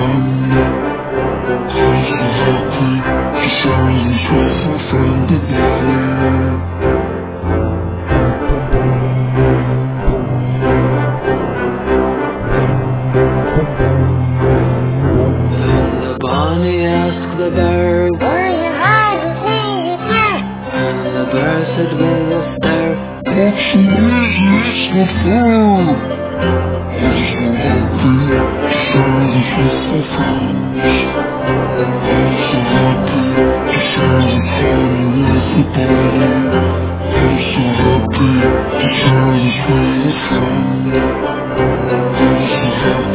friend. I'm so happy to share this with my friend goodbye. And the bunny asked the bear, "Where you hide me, sir?" And the bear said with a stare, "What's the reason it's not fair?" I'm so happy to share this with my friends. I'm so happy to share the fun with the body. I'm so happy to share this with a friend. I'm so happy